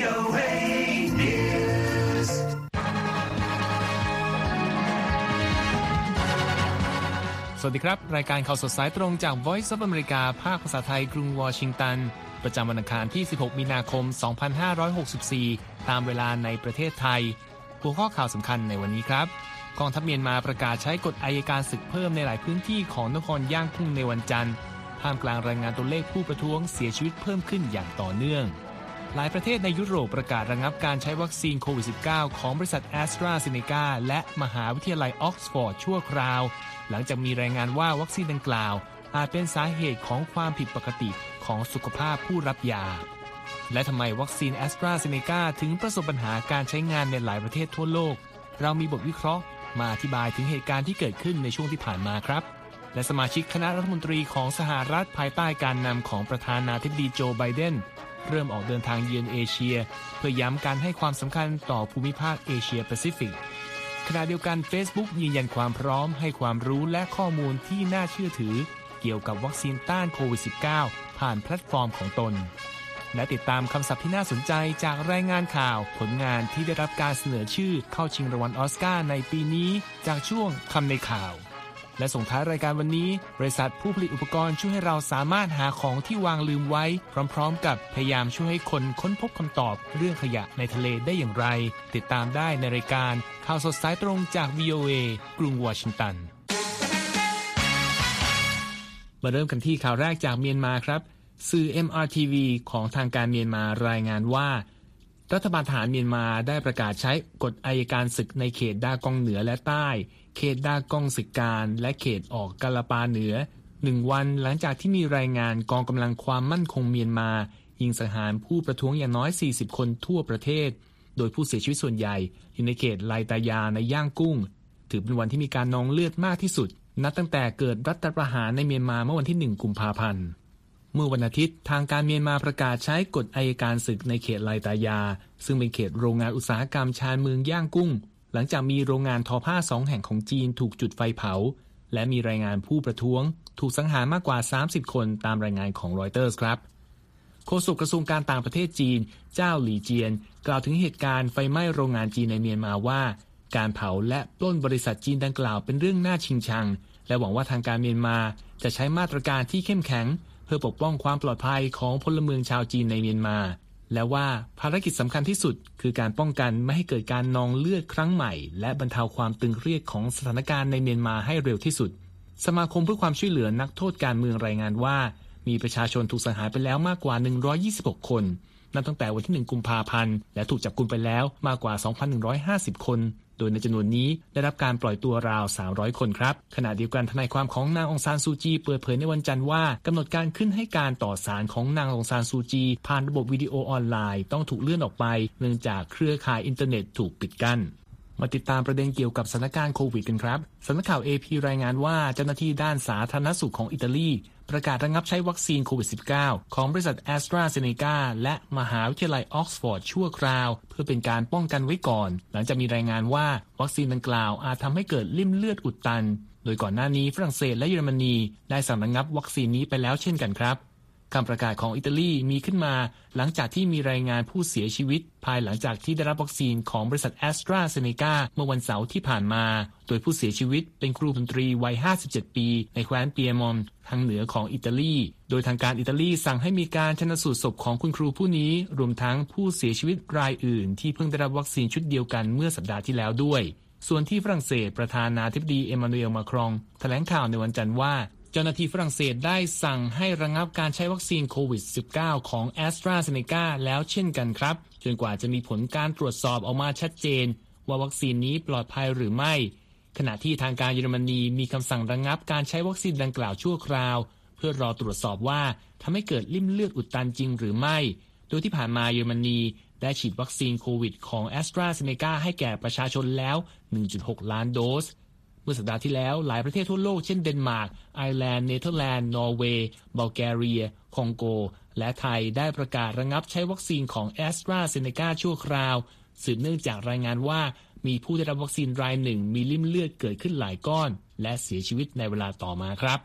VOA News สวัสดีครับรายการข่าวสดสายตรงจาก Voice of America ภาคภาษาไทยกรุงวอชิงตันประจำวันอังคารที่16มีนาคม2564ตามเวลาในประเทศไทยหัวข้อข่าวสำคัญในวันนี้ครับกองทัพเมียนมาประกาศใช้กฎอัยการศึกเพิ่มในหลายพื้นที่ของนครย่างกุ้งในวันจันทร์ท่ามกลางรายงานตัวเลขผู้ประท้วงเสียชีวิตเพิ่มขึ้นอย่างต่อเนื่องหลายประเทศในยุโรปประกาศระงับการใช้วัคซีนโควิด -19 ของบริษัท AstraZeneca และมหาวิทยาลัยออกซฟอร์ดชั่วคราวหลังจากมีรายงานว่าวัคซีนดังกล่าวอาจเป็นสาเหตุของความผิดปกติของสุขภาพผู้รับยาและทำไมวัคซีน AstraZeneca ถึงประสบปัญหาการใช้งานในหลายประเทศทั่วโลกเรามีบทวิเคราะห์มาอธิบายถึงเหตุการณ์ที่เกิดขึ้นในช่วงที่ผ่านมาครับและสมาชิกคณะรัฐมนตรีของสหรัฐภายใต้การนำของประธานาธิบดีโจไบเดนเริ่มออกเดินทางเยือนเอเชียเพื่อย้ำการให้ความสำคัญต่อภูมิภาคเอเชียแปซิฟิกขณะเดียวกัน Facebook ยืนยันความพร้อมให้ความรู้และข้อมูลที่น่าเชื่อถือเกี่ยวกับวัคซีนต้านโควิด -19 ผ่านแพลตฟอร์มของตนและติดตามคำศัพท์ที่น่าสนใจจากรายงานข่าวผลงานที่ได้รับการเสนอชื่อเข้าชิงรางวัลออสการ์ในปีนี้จากช่วงคำในข่าวและส่งท้ายรายการวันนี้บริษัทผู้ผลิตอุปกรณ์ช่วยให้เราสามารถหาของที่วางลืมไว้พร้อมๆกับพยายามช่วยให้คนค้นพบคำตอบเรื่องขยะในทะเลได้อย่างไรติดตามได้ในรายการข่าวสดสายตรงจาก VOA กรุงวอชิงตันมาเริ่มกันที่ข่าวแรกจากเมียนมาครับสื่อ MRTV ของทางการเมียนมารายงานว่ารัฐบาลทหารเมียนมาได้ประกาศใช้กฎอัยการศึกในเขตดากองเหนือและใต้เขตดากองศึกการและเขตออกกาลาปาเหนือ1วันหลังจากที่มีรายงานกองกำลังความมั่นคงเมียนมายิงสังหารผู้ประท้วงอย่างน้อย40คนทั่วประเทศโดยผู้เสียชีวิตส่วนใหญ่อยู่ในเขตไลตายาในย่างกุ้งถือเป็นวันที่มีการนองเลือดมากที่สุดนับตั้งแต่เกิดรัฐประหารในเมียนมาเมื่อวันที่1กุมภาพันธ์เมื่อวันอาทิตย์ทางการเมียนมาประกาศใช้กฎอัยการศึกในเขตไลตายาซึ่งเป็นเขตโรงงานอุตสาหกรรมชานเมืองย่างกุ้งหลังจากมีโรงงานทอผ้า2แห่งของจีนถูกจุดไฟเผาและมีรายงานผู้ประท้วงถูกสังหารมากกว่า30คนตามรายงานของรอยเตอร์สครับโฆษกกระทรวงการต่างประเทศจีนเจ้าหลี่เจียนกล่าวถึงเหตุการณ์ไฟไหม้โรงงานจีนในเมียนมาว่าการเผาและปล้นบริษัทจีนดังกล่าวเป็นเรื่องน่าชิงชังและหวังว่าทางการเมียนมาจะใช้มาตรการที่เข้มแข็งเพื่อปกป้องความปลอดภัยของพลเมืองชาวจีนในเมียนมาและว่าภารกิจสำคัญที่สุดคือการป้องกันไม่ให้เกิดการนองเลือดครั้งใหม่และบรรเทาความตึงเครียดของสถานการณ์ในเมียนมาให้เร็วที่สุดสมาคมเพื่อความช่วยเหลือนักโทษการเมืองรายงานว่ามีประชาชนถูกสังหารไปแล้วมากกว่า126คนนับตั้งแต่วันที่1กุมภาพันธ์และถูกจับกุมไปแล้วมากกว่า 2,150 คนโดยในจำนวนนี้ได้รับการปล่อยตัวราว300คนครับขณะเดียวกันทนายความของนางองซานซูจีเปิดเผยในวันจันทร์ว่ากำหนดการขึ้นให้การต่อศาลของนางองซานซูจีผ่านระบบวิดีโอออนไลน์ต้องถูกเลื่อนออกไปเนื่องจากเครือข่ายอินเทอร์เน็ตถูกปิดกั้นมาติดตามประเด็นเกี่ยวกับสถานการณ์โควิดกันครับสำนักข่าว AP รายงานว่าเจ้าหน้าที่ด้านสาธารณสุขของอิตาลีประกาศระงับใช้วัคซีนโควิด -19 ของบริษัท AstraZeneca และมหาวิทยาลัยออกซฟอร์ดชั่วคราวเพื่อเป็นการป้องกันไว้ก่อนหลังจากมีรายงานว่าวัคซีนดังกล่าวอาจทำให้เกิดลิ่มเลือดอุดตันโดยก่อนหน้านี้ฝรั่งเศสและเยอรมนีได้สั่งระงับวัคซีนนี้ไปแล้วเช่นกันครับคำประกาศของอิตาลีมีขึ้นมาหลังจากที่มีรายงานผู้เสียชีวิตภายหลังจากที่ได้รับวัคซีนของบริษัท AstraZeneca เมื่อวันเสาร์ที่ผ่านมาโดยผู้เสียชีวิตเป็นครูดนตรีวัย57ปีในแคว้นเปียมอนต์ทางเหนือของอิตาลีโดยทางการอิตาลีสั่งให้มีการชันสูตรศพของคุณครูผู้นี้รวมทั้งผู้เสียชีวิตรายอื่นที่เพิ่งได้รับวัคซีนชุดเดียวกันเมื่อสัปดาห์ที่แล้วด้วยส่วนที่ฝรั่งเศสประธานาธิบดีเอมานูเอลมาครองแถลงข่าวในวันจันทร์ว่าเจ้าหน้าที่ฝรั่งเศสได้สั่งให้ระงับการใช้วัคซีนโควิด -19 ของ AstraZeneca แล้วเช่นกันครับจนกว่าจะมีผลการตรวจสอบออกมาชัดเจนว่าวัคซีนนี้ปลอดภัยหรือไม่ขณะที่ทางการเยอรมนีมีคำสั่งระงับการใช้วัคซีนดังกล่าวชั่วคราวเพื่อรอตรวจสอบว่าทำให้เกิดลิ่มเลือดอุดตันจริงหรือไม่โดยที่ผ่านมาเยอรมนีได้ฉีดวัคซีนโควิดของ AstraZeneca ให้แก่ประชาชนแล้ว 1.6 ล้านโดสเมื่อสัปดาห์ที่แล้วหลายประเทศทั่วโลกเช่นเดนมาร์กไอร์แลนด์เนเธอร์แลนด์นอร์เวย์บัลแกเรียคองโกและไทยได้ประกาศระงับใช้วัคซีนของ AstraZeneca ชั่วคราวสืบเนื่องจากรายงานว่ามีผู้ได้รับวัคซีนรายหนึ่งมีลิ่มเลือดเกิดขึ้นหลายก้อนและเสียชีวิตในเวลาต่อมาครับ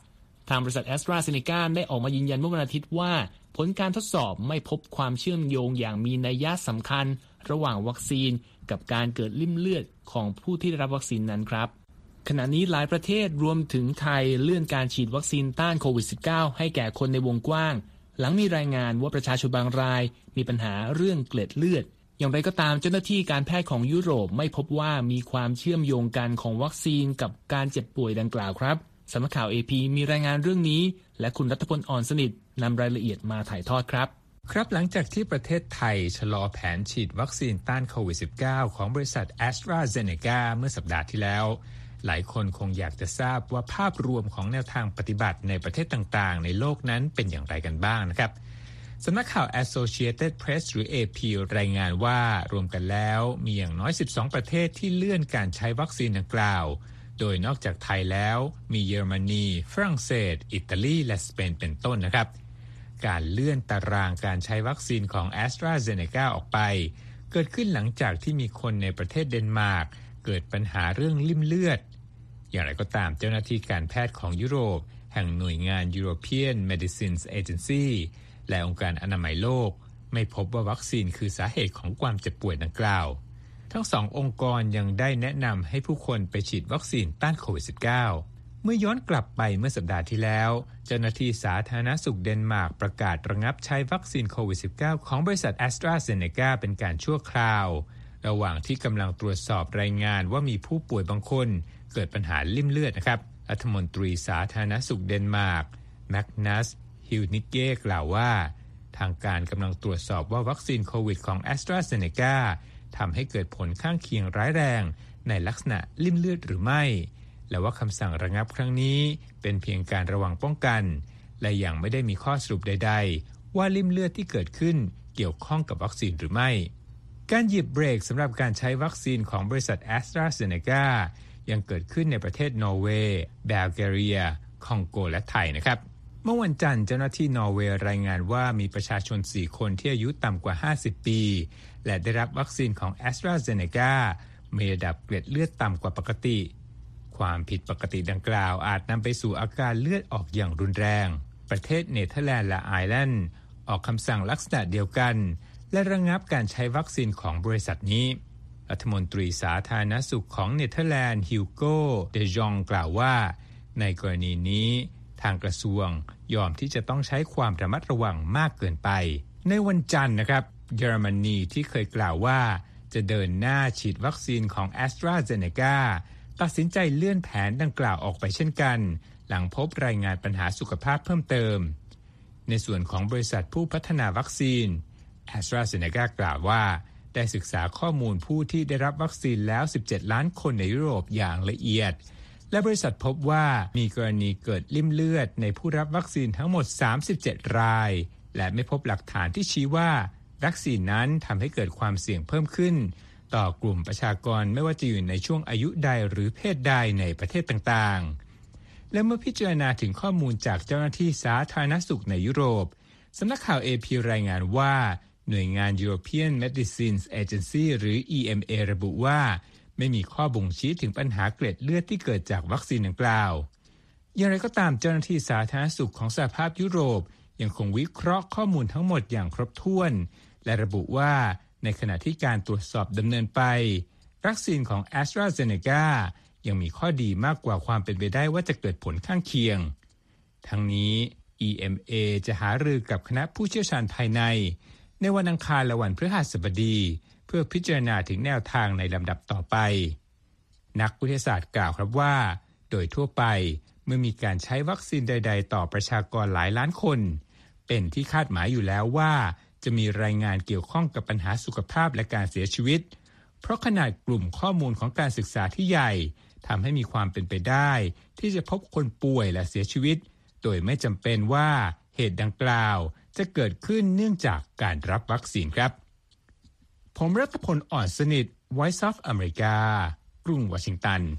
ทางบริษัท AstraZeneca ได้ออกมายืนยันเมื่อวันอาทิตย์ว่าผลการทดสอบไม่พบความเชื่อมโยงอย่างมีนัยยะสำคัญระหว่างวัคซีนกับการเกิดลิ่มเลือดของผู้ที่ได้รับวัคซีนนั้นครับขณะนี้หลายประเทศรวมถึงไทยเลื่อนการฉีดวัคซีนต้านโควิด -19 ให้แก่คนในวงกว้างหลังมีรายงานว่าประชาชนบางรายมีปัญหาเรื่องเกล็ดเลือดอย่างไรก็ตามเจ้าหน้าที่การแพทย์ของยุโรปไม่พบว่ามีความเชื่อมโยงกันของวัคซีนกับการเจ็บป่วยดังกล่าวครับสำนักข่าว AP มีรายงานเรื่องนี้และคุณรัฐพล อ่อนสนิทนำรายละเอียดมาถ่ายทอดครับครับหลังจากที่ประเทศไทยชะลอแผนฉีดวัคซีนต้านโควิด -19 ของบริษัท AstraZeneca เมื่อสัปดาห์ที่แล้วหลายคนคงอยากจะทราบว่าภาพรวมของแนวทางปฏิบัติในประเทศต่างๆในโลกนั้นเป็นอย่างไรกันบ้างนะครับสำนักข่าว Associated Press หรือ AP รายงานว่ารวมกันแล้วมีอย่างน้อย12ประเทศที่เลื่อนการใช้วัคซีนดังกล่าวโดยนอกจากไทยแล้วมีเยอรมนีฝรั่งเศสอิตาลีและสเปนเป็นต้นนะครับการเลื่อนตารางการใช้วัคซีนของ AstraZeneca ออกไปเกิดขึ้นหลังจากที่มีคนในประเทศเดนมาร์กเกิดปัญหาเรื่องลิ่มเลือดอย่างไรก็ตามเจ้าหน้าที่การแพทย์ของยุโรปแห่งหน่วยงาน European Medicines Agency และองค์การอนามัยโลกไม่พบว่าวัคซีนคือสาเหตุของความเจ็บป่วยดังกล่าวทั้งสององค์กรยังได้แนะนำให้ผู้คนไปฉีดวัคซีนต้านโควิด -19 เมื่อย้อนกลับไปเมื่อสัปดาห์ที่แล้วเจ้าหน้าที่สาธารณสุขเดนมาร์กประกาศระงับใช้วัคซีนโควิด -19 ของบริษัท AstraZeneca เป็นการชั่วคราวระหว่างที่กำลังตรวจสอบรายงานว่ามีผู้ป่วยบางคนเกิดปัญหาลิ่มเลือดนะครับรัฐมนตรีสาธารณสุขเดนมาร์กแมกนัสฮิลนิเก้กล่าวว่าทางการกำลังตรวจสอบว่าวัคซีนโควิดของ AstraZeneca ทำให้เกิดผลข้างเคียงร้ายแรงในลักษณะลิ่มเลือดหรือไม่และว่าคำสั่งระงับครั้งนี้เป็นเพียงการระวังป้องกันและยังไม่ได้มีข้อสรุปใดๆว่าลิ่มเลือดที่เกิดขึ้นเกี่ยวข้องกับวัคซีนหรือไม่การหยิบเบรกสำหรับการใช้วัคซีนของบริษัท AstraZeneca ยังเกิดขึ้นในประเทศนอร์เวย์บัลแกเรียคองโกและไทยนะครับเมื่อวันจันทร์เจ้าหน้าที่นอร์เวย์รายงานว่ามีประชาชน4คนที่อายุต่ำกว่า50ปีและได้รับวัคซีนของ AstraZeneca มีระดับเกล็ดเลือดต่ำกว่าปกติความผิดปกติดังกล่าวอาจนำไปสู่อาการเลือดออกอย่างรุนแรงประเทศเนเธอร์แลนด์และไอร์แลนด์ออกคำสั่งลักษณะเดียวกันและระงับการใช้วัคซีนของบริษัทนี้รัฐมนตรีสาธารณสุขของเนเธอร์แลนด์ฮิวโกเดจองกล่าวว่าในกรณีนี้ทางกระทรวงยอมที่จะต้องใช้ความระมัดระวังมากเกินไปในวันจันทร์นะครับเยอรมนีที่เคยกล่าวว่าจะเดินหน้าฉีดวัคซีนของ AstraZeneca ตัดสินใจเลื่อนแผนดังกล่าวออกไปเช่นกันหลังพบรายงานปัญหาสุขภาพเพิ่มเติมในส่วนของบริษัทผู้พัฒนาวัคซีน AstraZeneca กล่าวว่าได้ศึกษาข้อมูลผู้ที่ได้รับวัคซีนแล้ว17ล้านคนในยุโรปอย่างละเอียดและบริษัทพบว่ามีกรณีเกิดลิ่มเลือดในผู้รับวัคซีนทั้งหมด37รายและไม่พบหลักฐานที่ชี้ว่าวัคซีนนั้นทำให้เกิดความเสี่ยงเพิ่มขึ้นต่อกลุ่มประชากรไม่ว่าจะอยู่ในช่วงอายุใดหรือเพศใดในประเทศต่างๆและเมื่อพิจารณาถึงข้อมูลจากเจ้าหน้าที่สาธารณสุขในยุโรปสำนักข่าว AP รายงานว่าหน่วยงาน European Medicines Agency หรือ EMA ระบุว่าไม่มีข้อบ่งชี้ถึงปัญหาเกล็ดเลือดที่เกิดจากวัคซีนดังกล่าวอย่างไรก็ตามเจ้าหน้าที่สาธารณสุขของสหภาพยุโรปยังคงวิเคราะห์ข้อมูลทั้งหมดอย่างครบถ้วนและระบุว่าในขณะที่การตรวจสอบดำเนินไปวัคซีนของ AstraZeneca ยังมีข้อดีมากกว่าความเป็นไปได้ว่าจะเกิดผลข้างเคียงทั้งนี้ EMA จะหารือกับคณะผู้เชี่ยวชาญภายในวันอังคารและวันพฤหัสบดีเพื่อพิจารณาถึงแนวทางในลำดับต่อไปนักวิทยาศาสตร์กล่าวครับว่าโดยทั่วไปเมื่อมีการใช้วัคซีนใดๆต่อประชากรหลายล้านคนเป็นที่คาดหมายอยู่แล้วว่าจะมีรายงานเกี่ยวข้องกับปัญหาสุขภาพและการเสียชีวิตเพราะขนาดกลุ่มข้อมูลของการศึกษาที่ใหญ่ทำให้มีความเป็นไปได้ที่จะพบคนป่วยและเสียชีวิตโดยไม่จำเป็นว่าเหตุดังกล่าวจะเกิดขึ้นเนื่องจากการรับวัคซีนครับผมรัฐพล อ่อนสนิท Voice of America กรุงวอชิงตัน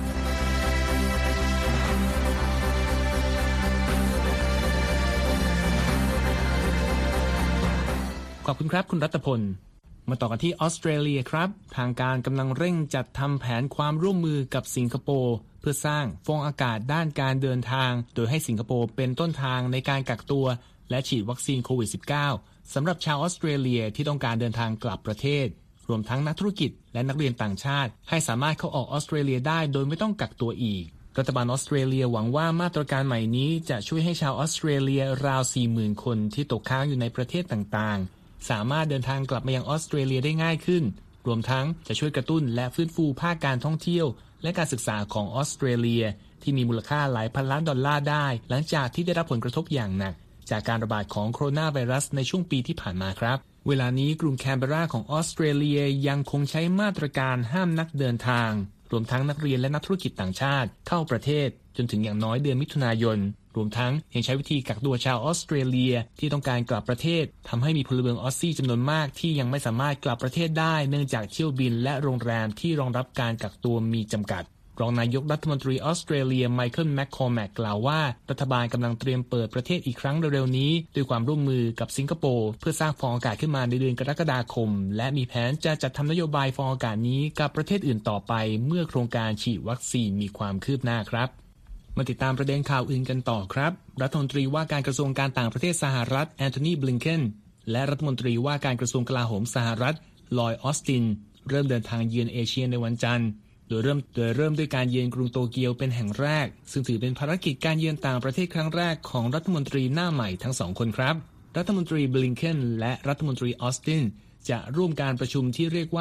ขอบคุณครับคุณรัตพลมาต่อกันที่ออสเตรเลียครับทางการกำลังเร่งจัดทำแผนความร่วมมือกับสิงคโปร์เพื่อพื่อสร้างฟองอากาศด้านการเดินทางโดยให้สิงคโปร์เป็นต้นทางในการกักตัวและฉีดวัคซีนโควิด -19 สำหรับชาวออสเตรเลียที่ต้องการเดินทางกลับประเทศรวมทั้งนักธุรกิจและนักเรียนต่างชาติให้สามารถเข้าออกออสเตรเลียได้โดยไม่ต้องกักตัวอีกรัฐบาลออสเตรเลียหวังว่ามาตรการใหม่นี้จะช่วยให้ชาวออสเตรเลียราว 40,000 คนที่ตกค้างอยู่ในประเทศต่างๆสามารถเดินทางกลับมายังออสเตรเลียได้ง่ายขึ้นรวมทั้งจะช่วยกระตุ้นและฟื้นฟูภาคการท่องเที่ยวและการศึกษาของออสเตรเลียที่มีมูลค่าหลายพันล้านดอลลาร์ได้หลังจากที่ได้รับผลกระทบอย่างหนักจากการระบาดของโคโรนาไวรัสในช่วงปีที่ผ่านมาครับเวลานี้กรุงแคนเบอร์ราของออสเตรเลียยังคงใช้มาตรการห้ามนักเดินทางรวมทั้งนักเรียนและนักธุรกิจต่างชาติเข้าประเทศจนถึงอย่างน้อยเดือนมิถุนายนรวมทั้งยังใช้วิธีกักตัวชาวออสเตรเลียที่ต้องการกลับประเทศทำให้มีพลเมืองออสซี่จำนวนมากที่ยังไม่สามารถกลับประเทศได้เนื่องจากเที่ยวบินและโรงแรมที่รองรับการกักตัวมีจำกัดรองนายกรัฐมนตรีออสเตรเลียไมเคิลแมคคอร์แมกกล่าวว่ารัฐบาลกำลังเตรียมเปิดประเทศอีกครั้งเร็วๆนี้ด้วยความร่วมมือกับสิงคโปร์เพื่อสร้างฟองอากาศขึ้นมาในเดือนกรกฎาคมและมีแผนจะจัดทำนโยบายฟองอากาศนี้กับประเทศอื่นต่อไปเมื่อโครงการฉีดวัคซีนมีความคืบหน้าครับมาติดตามประเด็นข่าวอื่นกันต่อครับรัฐมนตรีว่าการกระทรวงการต่างประเทศสหรัฐแอนโทนีบลิงเคนและรัฐมนตรีว่าการกระทรวงกลาโหมสหรัฐลอยด์ออสตินเริ่มเดินทางเยือนเอเชียในวันจันทร์โดยเริ่มด้วยการเยือนกรุงโตเกียวเป็นแห่งแรกซึ่งถือเป็นภารกิจการเยือนต่างประเทศครั้งแรกของรัฐมนตรีหน้าใหม่ทั้งสองคนครับรัฐมนตรีบลิงเคนและรัฐมนตรีออสตินจะร่วมการประชุมที่เรียกว่า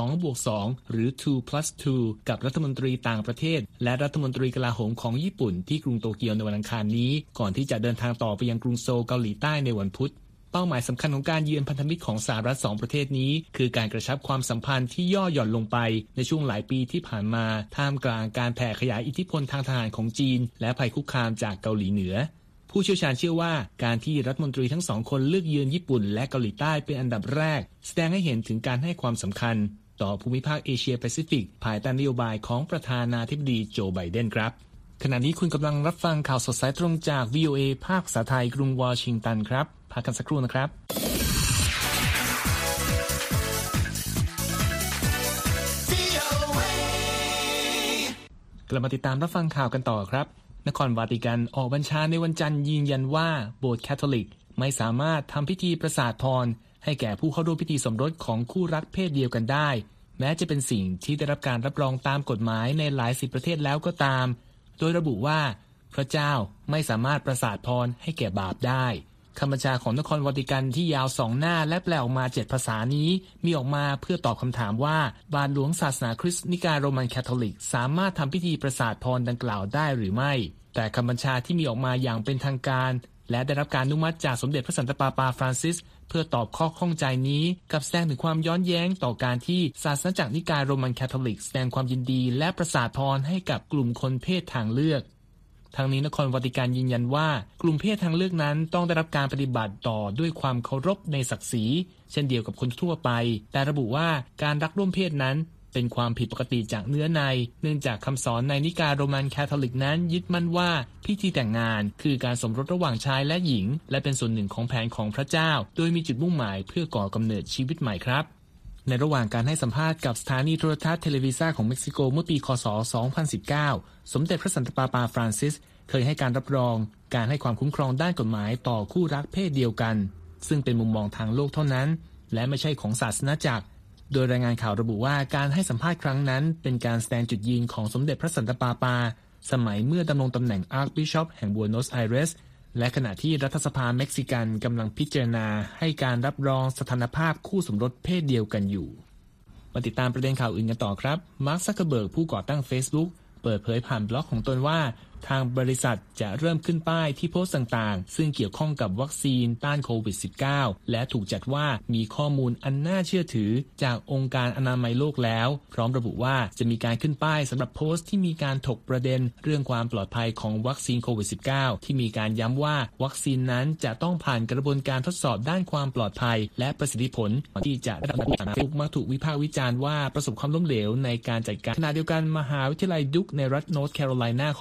2+2 หรือ 2+2 กับรัฐมนตรีต่างประเทศและรัฐมนตรีกลาโหมของญี่ปุ่นที่กรุงโตเกียวในวันอังคารนี้ก่อนที่จะเดินทางต่อไปยังกรุงโซลเกาหลีใต้ในวันพุธเป้าหมายสำคัญของการเยือนพันธมิตรของสหรัฐ2ประเทศนี้คือการกระชับความสัมพันธ์ที่ย่อหย่อนลงไปในช่วงหลายปีที่ผ่านมาท่ามกลางการแผ่ขยายอิทธิพลทางทหารของจีนและภัยคุกคามจากเกาหลีเหนือผู้เชี่ยวชาญเชื่อว่าการที่รัฐมนตรีทั้งสองคนเลือกเยือนญี่ปุ่นและเกาหลีใต้เป็นอันดับแรกแสดงให้เห็นถึงการให้ความสำคัญต่อภูมิภาคเอเชียแปซิฟิกภายใต้นโยบายของประธานาธิบดีโจไบเดนครับขณะนี้คุณกำลังรับฟังข่าวสดสายตรงจาก VOA ภาคภาษาไทยกรุงวอชิงตันครับพักกันสักครู่นะครับกลับมาติดตามรับฟังข่าวกันต่อครับนครวาติกันออกบัญชาในวันจันทร์ยืนยันว่าโบสถ์แคทอลิกไม่สามารถทำพิธีประสาทพรให้แก่ผู้เข้าร่วมพิธีสมรสของคู่รักเพศเดียวกันได้แม้จะเป็นสิ่งที่ได้รับการรับรองตามกฎหมายในหลายสิบประเทศแล้วก็ตามโดยระบุว่าพระเจ้าไม่สามารถประสาทพรให้แก่บาปได้คำบัญชาของนครวาติกันที่ยาว2หน้าและแปลออกมา7ภาษานี้มีออกมาเพื่อตอบคำถามว่าบาทหลวงศาสนาคริสต์นิกายโรมันคาทอลิกสามารถทำพิธีประสาทพรดังกล่าวได้หรือไม่แต่คำบัญชาที่มีออกมาอย่างเป็นทางการและได้รับการอนุมัติจากสมเด็จพระสันตะปาปาฟรานซิสเพื่อตอบข้อข้องใจนี้กับแสดงถึงความย้อนแย้งต่อการที่ศาสนาจักรนิกายโรมันคาทอลิกแสดงความยินดีและประสาทพรให้กับกลุ่มคนเพศทางเลือกทางนี้นครวาติกันยืนยันว่ากลุ่มเพศทางเลือกนั้นต้องได้รับการปฏิบัติต่อด้วยความเคารพในศักดิ์ศรีเช่นเดียวกับคนทั่วไปแต่ระบุว่าการรักร่วมเพศนั้นเป็นความผิดปกติจากเนื้อในเนื่องจากคำสอนในนิกายโรมันคาทอลิกนั้นยึดมั่นว่าพิธีแต่งงานคือการสมรสระหว่างชายและหญิงและเป็นส่วนหนึ่งของแผนของพระเจ้าโดยมีจุดมุ่งหมายเพื่อก่อกำเนิดชีวิตใหม่ครับในระหว่างการให้สัมภาษณ์กับสถานีโทรทัศน์เทเลวิซ่าของเม็กซิโกเมื่อปีค.ศ. 2019 สมเด็จพระสันตะปาปาฟรานซิสเคยให้การรับรองการให้ความคุ้มครองด้านกฎหมายต่อคู่รักเพศเดียวกันซึ่งเป็นมุมมองทางโลกเท่านั้นและไม่ใช่ของศาสนาจักรโดยรายงานข่าวระบุว่าการให้สัมภาษณ์ครั้งนั้นเป็นการแสดงจุดยืนของสมเด็จพระสันตะปาปาสมัยเมื่อดำรงตำแหน่งอาร์คบิชอปแห่งบัวโนสไอเรสและขณะที่รัฐสภาเม็กซิกันกำลังพิจารณาให้การรับรองสถานภาพคู่สมรสเพศเดียวกันอยู่มาติดตามประเด็นข่าวอื่นกันต่อครับมาร์ค ซักเคอร์เบิร์กผู้ก่อตั้ง Facebook เปิดเผยผ่านบล็อกของตนว่าทางบริษัทจะเริ่มขึ้นป้ายที่โพสต์ต่างๆซึ่งเกี่ยวข้องกับวัคซีนต้านโควิด -19 และถูกจัดว่ามีข้อมูลอันน่าเชื่อถือจากองค์การอนามัยโลกแล้วพร้อมระบุว่าจะมีการขึ้นป้ายสำหรับโพสต์ที่มีการถกประเด็นเรื่องความปลอดภัยของวัคซีนโควิด -19 ที่มีการย้ำว่าวัคซีนนั้นจะต้องผ่านกระบวนการทดสอบด้านความปลอดภัยและประสิทธิผลที่จะได้รับการมักถูกวิพากษ์วิจารณ์ว่าประสบความล้มเหลวในการจัดการขณะเดียวกันมหาวิทยาลัยดุคในรัฐนอร์ทแคโรไลนาของสหรัฐ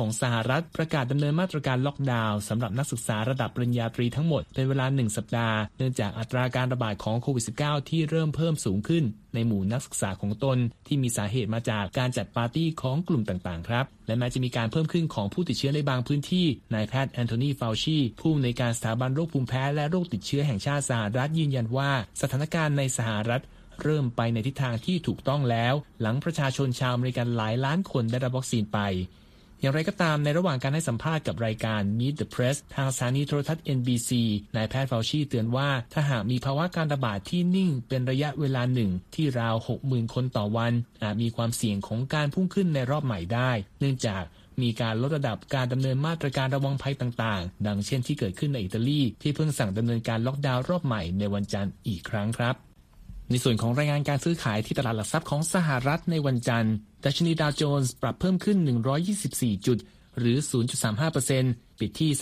รัฐประกาศดำเนินมาตรการล็อกดาวน์สำหรับนักศึกษาระดับปริญญาตรีทั้งหมดเป็นเวลา1สัปดาห์เนื่องจากอัตราการระบาดของโควิด -19 ที่เริ่มเพิ่มสูงขึ้นในหมู่นักศึกษาของตนที่มีสาเหตุมาจากการจัดปาร์ตี้ของกลุ่มต่างๆครับและแม้จะมีการเพิ่มขึ้นของผู้ติดเชื้อในบางพื้นที่นายแพทย์แอนโทนี ฟาวชีผู้อำนวยการสถาบันโรคภูมิแพ้และโรคติดเชื้อแห่งชาติสหรัฐยืนยันว่าสถานการณ์ในสหรัฐเริ่มไปในทิศทางที่ถูกต้องแล้วหลังประชาชนชาวอเมริกันหลายล้านคนได้รับวัคซีนไปอย่างไรก็ตามในระหว่างการให้สัมภาษณ์กับรายการ Meet the Press ทางสถานีโทรทัศน์ NBC นายแพทย์ ฟาวชีเตือนว่าถ้าหากมีภาวะการระบาดที่นิ่งเป็นระยะเวลาหนึ่งที่ราว 60,000 คนต่อวันอาจมีความเสี่ยงของการพุ่งขึ้นในรอบใหม่ได้เนื่องจากมีการลดระดับการดำเนินมาตรการระวังภัยต่างๆดังเช่นที่เกิดขึ้นในอิตาลีที่เพิ่งสั่งดำเนินการล็อกดาวน์รอบใหม่ในวันจันทร์อีกครั้งครับในส่วนของรายงานการซื้อขายที่ตลาดหลักทรัพย์ของสหรัฐในวันจันทร์ดัชนีดาวโจนส์ปรับเพิ่มขึ้น124จุดหรือ 0.35% ปิดที่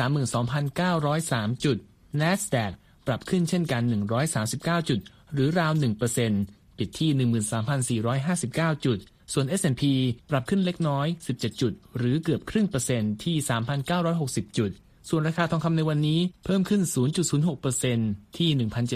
32,903 จุด NASDAQ ปรับขึ้นเช่นกัน139จุดหรือราว 1% ปิดที่ 13,459 จุดส่วน S&P ปรับขึ้นเล็กน้อย17จุดหรือเกือบครึ่งเปอร์เซ็นต์ที่ 3,960 จุดส่วนราคาทองคำในวันนี้เพิ่มขึ้น 0.06% ที่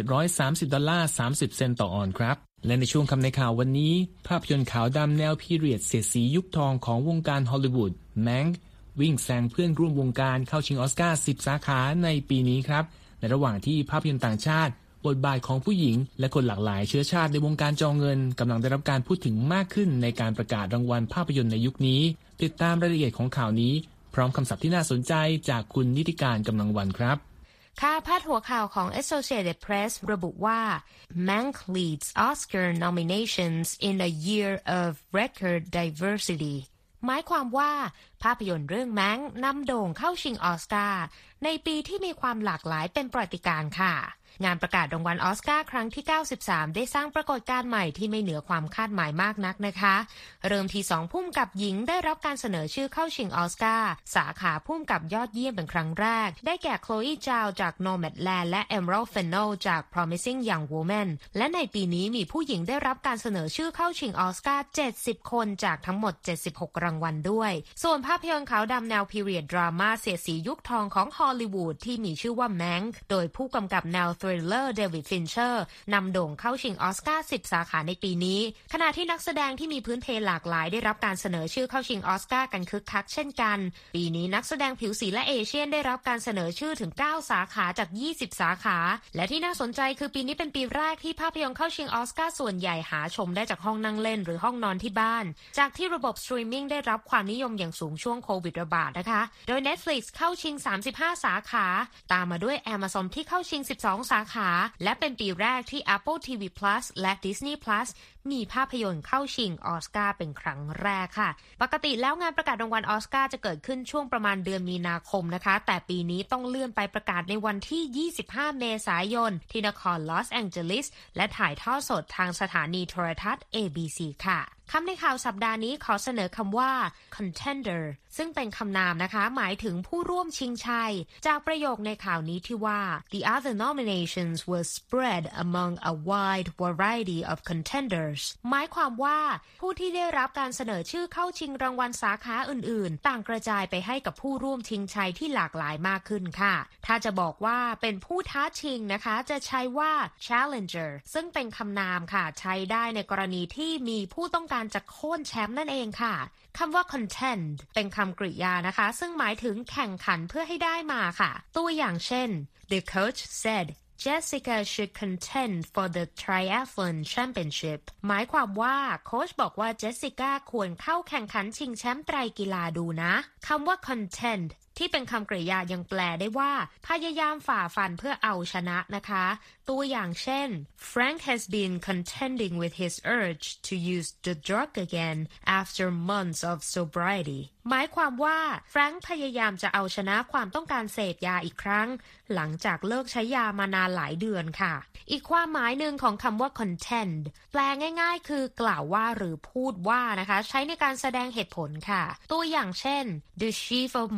$1,730.30 ต่อออนซ์ครับและในช่วงคำในข่าววันนี้ภาพยนตร์ขาวดำแนวพีเรียดเสียดสียุคทองของวงการฮอลลีวูดแมงค์วิ่งแซงเพื่อนร่วมวงการเข้าชิงออสการ์10สาขาในปีนี้ครับในระหว่างที่ภาพยนตร์ต่างชาติบทบาทของผู้หญิงและคนหลากหลายเชื้อชาติในวงการจอเงินกำลังได้รับการพูดถึงมากขึ้นในการประกาศรางวัลภาพยนตร์ในยุคนี้ติดตามรายละเอียดของข่าวนี้พร้อมคำศัพท์ที่น่าสนใจจากคุณนิติการกำลังวันครับค่ะพาดหัวข่าวของ Associated Press ระบุว่า Mank leads Oscar nominations in a year of record diversity หมายความว่าภาพยนตร์เรื่องแมงนำโด่งเข้าชิงออสการ์ในปีที่มีความหลากหลายเป็นประวัติการณ์ค่ะงานประกาศรางวัลออสการ์ครั้งที่93ได้สร้างปรากฏการณ์ใหม่ที่ไม่เหนือความคาดหมายมากนักนะคะเริ่มที่2ผู้กำกับหญิงได้รับการเสนอชื่อเข้าชิงออสการ์สาขาผู้กำกับยอดเยี่ยมเป็นครั้งแรกได้แก่โคลอีจาวจาก Nomadland และ Emerald Fennell จาก Promising Young Woman และในปีนี้มีผู้หญิงได้รับการเสนอชื่อเข้าชิงออสการ์70คนจากทั้งหมด76รางวัลด้วยส่วนภาพยนตร์ขาวดำแนวพีเรียดดราม่าเสียดสียุคทองของฮอลลีวูดที่มีชื่อว่าแมงค์โดยผู้กำกับแนวทริลเลอร์เดวิดฟินเชอร์นำโด่งเข้าชิงออสการ์10สาขาในปีนี้ขณะที่นักแสดงที่มีพื้นเพหลากหลายได้รับการเสนอชื่อเข้าชิงออสการ์กันคึกคักเช่นกันปีนี้นักแสดงผิวสีและเอเชียนได้รับการเสนอชื่อถึง9สาขาจาก20สาขาและที่น่าสนใจคือปีนี้เป็นปีแรกที่ภาพยนตร์เข้าชิงออสการ์ส่วนใหญ่หาชมได้จากห้องนั่งเล่นหรือห้องนอนที่บ้านจากที่ระบบสตรีมมิ่งได้รับความนิยมอย่างสูงช่วงโควิดระบาดนะคะโดย Netflix เข้าชิง35สาขาตามมาด้วย Amazon ที่เข้าชิง12สาขาและเป็นปีแรกที่ Apple TV Plus และ Disney Plus มีภาพยนตร์เข้าชิงออสการ์เป็นครั้งแรกค่ะปกติแล้วงานประกาศรางวัลออสการ์จะเกิดขึ้นช่วงประมาณเดือนมีนาคมนะคะแต่ปีนี้ต้องเลื่อนไปประกาศในวันที่25เมษายนที่นครลอสแองเจลิสและถ่ายทอดสดทางสถานีโทรทัศน์ ABC ค่ะคำในข่าวสัปดาห์นี้ขอเสนอคำว่า contender ซึ่งเป็นคำนามนะคะหมายถึงผู้ร่วมชิงชัยจากประโยคในข่าวนี้ที่ว่า The other nominations were spread among a wide variety of contenders หมายความว่าผู้ที่ได้รับการเสนอชื่อเข้าชิงรางวัลสาขาอื่นๆต่างกระจายไปให้กับผู้ร่วมชิงชัยที่หลากหลายมากขึ้นค่ะถ้าจะบอกว่าเป็นผู้ท้าชิงนะคะจะใช้ว่า challenger ซึ่งเป็นคำนามค่ะใช้ได้ในกรณีที่มีผู้ต้องการจะโค่นแชมป์นั่นเองค่ะคำว่า contend เป็นคำกริยานะคะซึ่งหมายถึงแข่งขันเพื่อให้ได้มาค่ะตัวอย่างเช่น The coach said Jessica should contend for the triathlon championship หมายความว่าโค้ชบอกว่าเจสสิก้าควรเข้าแข่งขันชิงแชมป์ไตรกีฬาดูนะคำว่า contend ที่เป็นคำกริยายังแปลได้ว่าพยายามฝ่าฟันเพื่อเอาชนะนะคะตัวอย่างเช่น Frank has been contending with his urge to use the drug again after months of sobriety หมายความว่าแฟรงค์พยายามจะเอาชนะความต้องการเสพยาอีกครั้งหลังจากเลิกใช้ยามานานหลายเดือนค่ะอีกความหมายหนึ่งของคำว่า contend แปลง่ายๆคือกล่าวว่าหรือพูดว่านะคะใช้ในการแสดงเหตุผลค่ะตัวอย่างเช่น The chief of marketing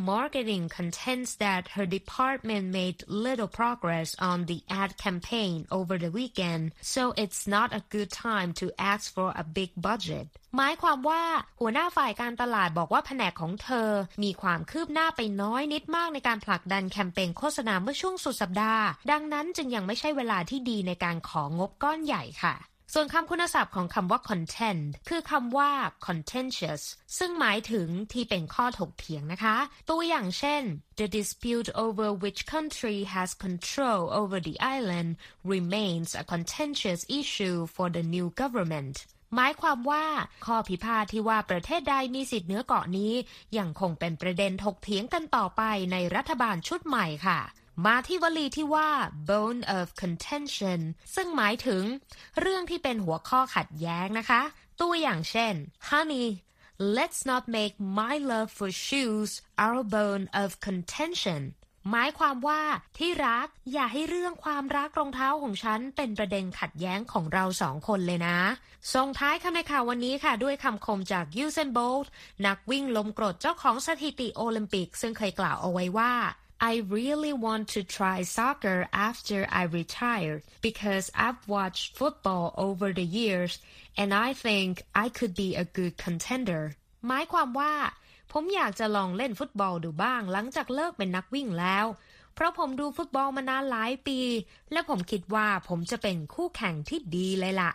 marketing contends that her department made little progress on the ad campaign over the weekend, so it's not a good time to ask for a big budget. หมายความว่าหัวหน้าฝ่ายการตลาดบอกว่าแผนกของเธอมีความคืบหน้าไปน้อยนิดมากในการผลักดันแคมเปญโฆษณาเมื่อช่วงสุดสัปดาห์ดังนั้นจึงยังไม่ใช่เวลาที่ดีในการของงบก้อนใหญ่ค่ะส่วนคำคุณศัพท์ของคำว่า contend คือคำว่า contentious ซึ่งหมายถึงที่เป็นข้อถกเถียงนะคะตัวอย่างเช่น The dispute over which country has control over the island remains a contentious issue for the new government หมายความว่าข้อพิพาทที่ว่าประเทศใดมีสิทธิ์เหนือเกาะนี้ยังคงเป็นประเด็นถกเถียงกันต่อไปในรัฐบาลชุดใหม่ค่ะมาที่วลีที่ว่า bone of contention ซึ่งหมายถึงเรื่องที่เป็นหัวข้อขัดแย้งนะคะตัวอย่างเช่น Honey, let's not make my love for shoes our bone of contention หมายความว่าที่รักอย่าให้เรื่องความรักรองเท้าของฉันเป็นประเด็นขัดแย้งของเราสองคนเลยนะส่งท้ายคำในข่าววันนี้ค่ะด้วยคำคมจากยูเซนโบลต์นักวิ่งล้มกรดเจ้าของสถิติโอลิมปิกซึ่งเคยกล่าวเอาไว้ว่าI really want to try soccer after I retire because I've watched football over the years and I think I could be a good contender หมายความว่าผมอยากจะลองเล่นฟุตบอลดูบ้างหลังจากเลิกเป็นนักวิ่งแล้วเพราะผมดูฟุตบอลมานานหลายปีและผมคิดว่าผมจะเป็นคู่แข่งที่ดีเลยล่ะ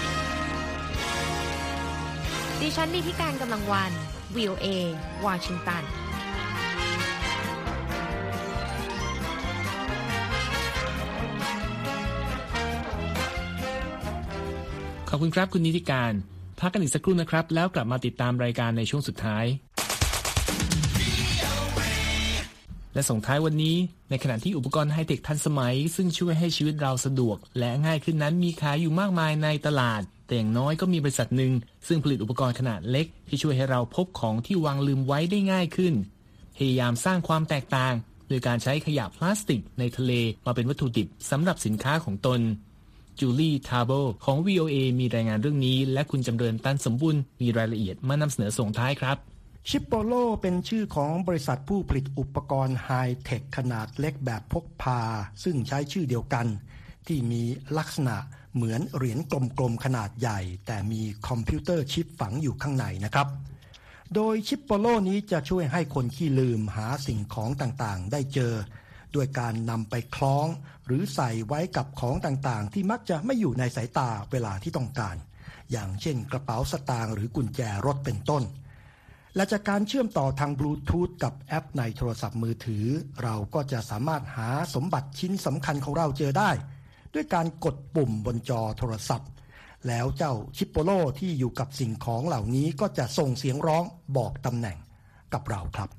ดิฉันนิธิการกำลังวัน VOA วอชิงตันขอบคุณครับคุณนิติการพักกันอีกสักครู่นะครับแล้วกลับมาติดตามรายการในช่วงสุดท้ายและส่งท้ายวันนี้ในขณะที่อุปกรณ์ไฮเทคทันสมัยซึ่งช่วยให้ชีวิตเราสะดวกและง่ายขึ้นนั้นมีขายอยู่มากมายในตลาดแต่อย่างน้อยก็มีบริษัทหนึ่งซึ่งผลิตอุปกรณ์ขนาดเล็กที่ช่วยให้เราพบของที่วางลืมไว้ได้ง่ายขึ้นพยายามสร้างความแตกต่างโดยการใช้ขยะพลาสติกในทะเลมาเป็นวัตถุดิบสำหรับสินค้าของตนจูลี่ทาร์โบของ VOA มีรายงานเรื่องนี้และคุณจำเริญตันสมบุญมีรายละเอียดมานำเสนอส่งท้ายครับชิปโปโลเป็นชื่อของบริษัทผู้ผลิตอุปกรณ์ไฮเทคขนาดเล็กแบบพกพาซึ่งใช้ชื่อเดียวกันที่มีลักษณะเหมือนเหรียญกลมๆขนาดใหญ่แต่มีคอมพิวเตอร์ชิปฝังอยู่ข้างในนะครับโดยชิปโปโลนี้จะช่วยให้คนขี้ลืมหาสิ่งของต่างๆได้เจอด้วยการนำไปคล้องหรือใส่ไว้กับของต่างๆที่มักจะไม่อยู่ในสายตาเวลาที่ต้องการอย่างเช่นกระเป๋าสตางค์หรือกุญแจรถเป็นต้นและจากการเชื่อมต่อทางบลูทูธกับแอปในโทรศัพท์มือถือเราก็จะสามารถหาสมบัติชิ้นสำคัญของเราเจอได้ด้วยการกดปุ่มบนจอโทรศัพท์แล้วเจ้าชิปโปโลที่อยู่กับสิ่งของเหล่านี้ก็จะส่งเสียงร้องบอกตำแหน่งกับเราครับ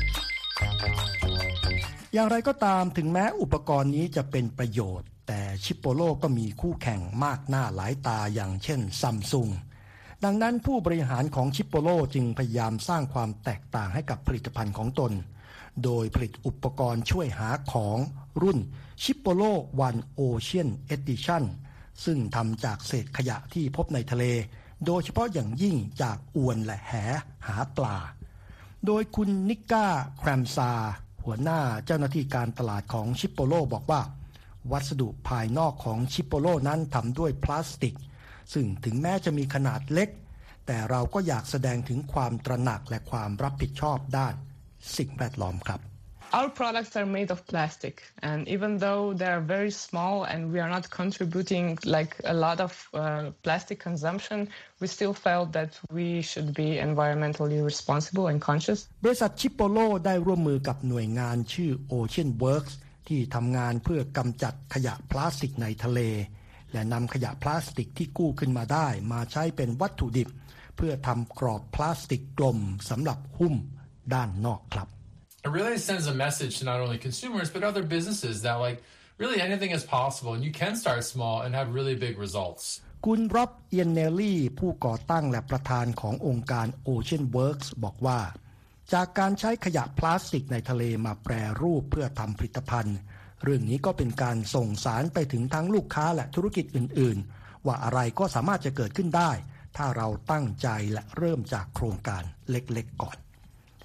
อย่างไรก็ตามถึงแม้อุปกรณ์นี้จะเป็นประโยชน์แต่ชิปโปโลก็มีคู่แข่งมากหน้าหลายตาอย่างเช่นซัมซุงดังนั้นผู้บริหารของชิปโปโลจึงพยายามสร้างความแตกต่างให้กับผลิตภัณฑ์ของตนโดยผลิตอุปกรณ์ช่วยหาของรุ่นชิปโปโล One Ocean Edition ซึ่งทำจากเศษขยะที่พบในทะเลโดยเฉพาะอย่างยิ่งจากอวนและแหหาปลาโดยคุณนิก้าแครมซาหัวหน้าเจ้าหน้าที่การตลาดของชิปโปโลบอกว่าวัสดุภายนอกของชิปโปโลนั้นทำด้วยพลาสติกซึ่งถึงแม้จะมีขนาดเล็กแต่เราก็อยากแสดงถึงความตระหนักและความรับผิดชอบด้านสิ่งแวดล้อมครับ Our products are made of plastic, and even though they are very small and we are not contributing like a lot of plastic consumption, we still felt that we should be environmentally responsible and conscious. บริษัทชิปโปโลได้ร่วมมือกับหน่วยงานชื่อ Ocean Works ที่ทำงานเพื่อกำจัดขยะพลาสติกในทะเลและนำขยะพลาสติกที่กู้ขึ้นมาได้มาใช้เป็นวัตถุดิบเพื่อทำกรอบพลาสติกกลมสำหรับหุ้มด้านนอกครับ It really sends a message to not only consumers but other businesses that like really anything is possible and you can start small and have really big results. คุณร็อบเอียนเนลลี่ผู้ก่อตั้งและประธานขององค์การ Ocean Works บอกว่าจากการใช้ขยะพลาสติกในทะเลมาแปรรูปเพื่อทำผลิตภัณฑ์เรื่องนี้ก็เป็นการส่งสารไปถึงทั้งลูกค้าและธุรกิจอื่นๆว่าอะไรก็สามารถจะเกิดขึ้นได้ถ้าเราตั้งใจและเริ่มจากโครงการเล็กๆก่อน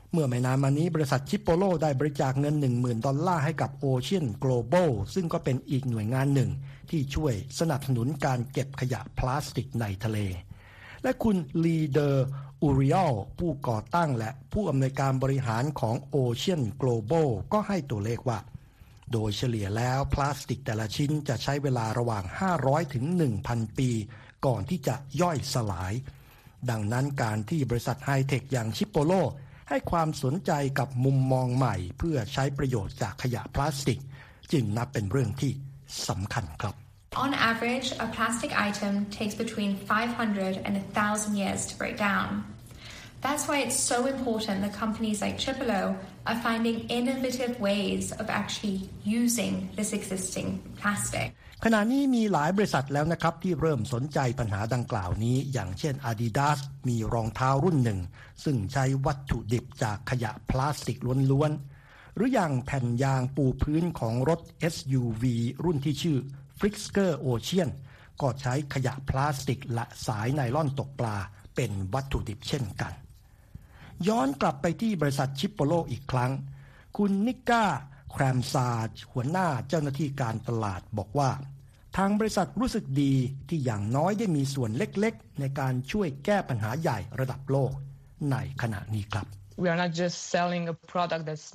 เมื่อไม่นานมานี้บริษัทชิปโปโลได้บริจาคเงิน $10,000 ให้กับ Ocean Global ซึ่งก็เป็นอีกหน่วยงานหนึ่งที่ช่วยสนับสนุนการเก็บขยะพลาสติกในทะเลและคุณลีเดอร์อูริอัลผู้ก่อตั้งและผู้อำนวยการบริหารของ Ocean Global ก็ให้ตัวเลขว่าโดยเฉลี่ยแล้วพลาสติกแต่ละชิ้นจะใช้เวลาระหว่าง500ถึง 1,000 ปีก่อนที่จะย่อยสลายดังนั้นการที่บริษัทไฮเทคอย่างชิปโปโลให้ความสนใจกับมุมมองใหม่เพื่อใช้ประโยชน์จากขยะพลาสติกจึงนับเป็นเรื่องที่สำคัญครับ On average, a plastic item takes between 500 and 1,000 years to break down. That's why it's so important that companies like Chipolo are finding innovative ways of actually using this existing plastic. ขณะนี้มีหลายบริษัทแล้วนะครับที่เริ่มสนใจปัญหาดังกล่าวนี้อย่างเช่น Adidas มีรองเท้ารุ่นหนึ่งซึ่งใช้วัตถุดิบจากขยะพลาสติกล้วนๆหรืออย่างแผ่นยางปูพื้นของรถ SUV รุ่นที่ชื่อ Frisker Ocean ก็ใช้ขยะพลาสติกและสายไนลอนตกปลาเป็นวัตถุดิบเช่นกันย้อนกลับไปที่บริษัทชิปโปโลอีกครั้งคุณนิก้าแครมซาร์หัวหน้าเจ้าหน้าที่การตลาดบอกว่าทางบริษัทรู้สึกดีที่อย่างน้อยได้มีส่วนเล็กๆในการช่วยแก้ปัญหาใหญ่ระดับโลกในขณะนี้ครับ We are not just selling a product that's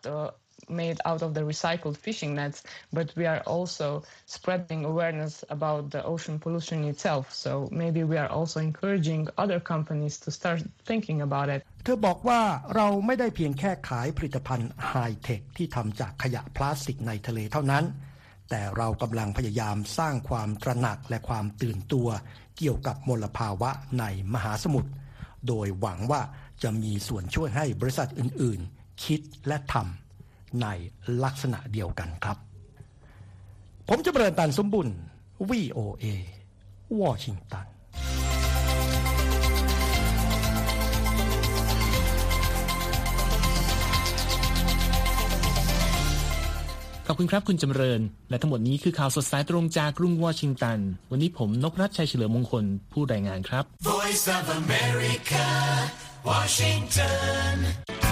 made out of the recycled fishing nets, but we are also spreading awareness about the ocean pollution itself. So maybe we are also encouraging other companies to start thinking about it. เธอบอกว่าเราไม่ได้เพียงแค่ขายผลิตภัณฑ์ไฮเทคที่ทำจากขยะพลาสติกในทะเลเท่านั้นแต่เรากำลังพยายามสร้างความตระหนักและความตื่นตัวเกี่ยวกับมลภาวะในมหาสมุทรโดยหวังว่าจะมีส่วนช่วยให้บริษัทอื่นๆคิดและทำในลักษณะเดียวกันครับผมจะเริญตันสมบุญ VOA วอชิงตันขอบคุณครับคุณจำเริญและทั้งหมดนี้คือข่าวสดสายตรงจากกรุงวอชิงตันวันนี้ผมนพรัตน์ชัยเฉลิมมงคลผู้รายงานครับ Voice of America, Washington.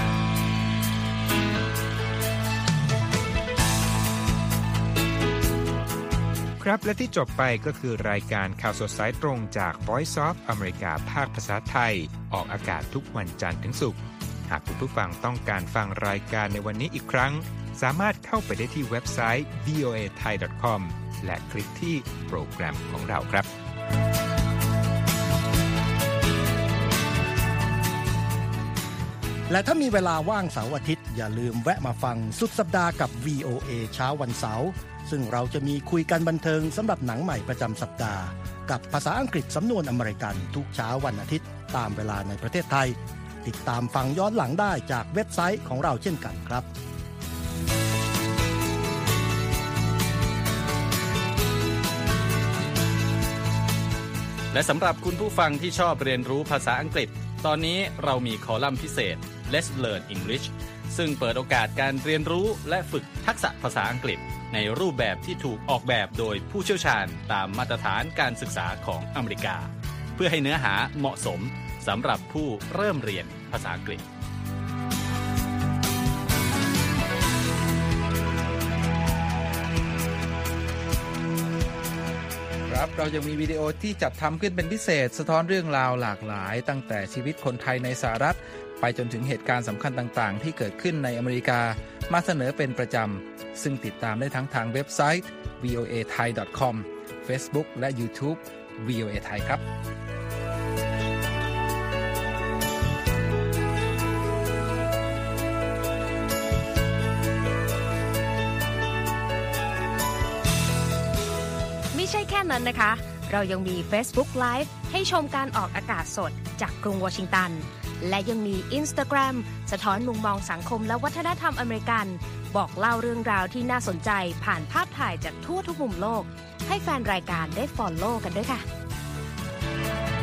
ครับและที่จบไปก็คือรายการข่าวสดสายตรงจาก Voice of America ภาคภาษาไทยออกอากาศทุกวันจันทร์ถึงศุกร์หากคุณผู้ฟังต้องการฟังรายการในวันนี้อีกครั้งสามารถเข้าไปได้ที่เว็บไซต์ voathai.com และคลิกที่โปรแกรมของเราครับและถ้ามีเวลาว่างเสาร์อาทิตย์อย่าลืมแวะมาฟังสุดสัปดาห์กับ VOA เช้าวันเสาร์ซึ่งเราจะมีคุยกันบันเทิงสำหรับหนังใหม่ประจำสัปดาห์กับภาษาอังกฤษสำนวนอเมริกันทุกเช้าวันอาทิตย์ตามเวลาในประเทศไทยติดตามฟังย้อนหลังได้จากเว็บไซต์ของเราเช่นกันครับและสำหรับคุณผู้ฟังที่ชอบเรียนรู้ภาษาอังกฤษตอนนี้เรามีคอลัมน์พิเศษ Let's Learn English ซึ่งเปิดโอกาสการเรียนรู้และฝึกทักษะภาษาอังกฤษในรูปแบบที่ถูกออกแบบโดยผู้เชี่ยวชาญตามมาตรฐานการศึกษาของอเมริกาเพื่อให้เนื้อหาเหมาะสมสำหรับผู้เริ่มเรียนภาษาอังกฤษเรายังมีวิดีโอที่จัดทำขึ้นเป็นพิเศษสะท้อนเรื่องราวหลากหลายตั้งแต่ชีวิตคนไทยในสหรัฐไปจนถึงเหตุการณ์สำคัญต่างๆที่เกิดขึ้นในอเมริกามาเสนอเป็นประจำซึ่งติดตามได้ทั้งทางเว็บไซต์ voathai.com Facebook และ YouTube VOA Thai ครับไม่ใช่แค่นั้นนะคะเรายังมี Facebook Live ให้ชมการออกอากาศสดจากกรุงวอชิงตันและยังมี Instagram สะท้อนมุมมองสังคมและวัฒนธรรมอเมริกันบอกเล่าเรื่องราวที่น่าสนใจผ่านภาพถ่ายจากทั่วทุกมุมโลกให้แฟนรายการได้ follow กันด้วยค่ะ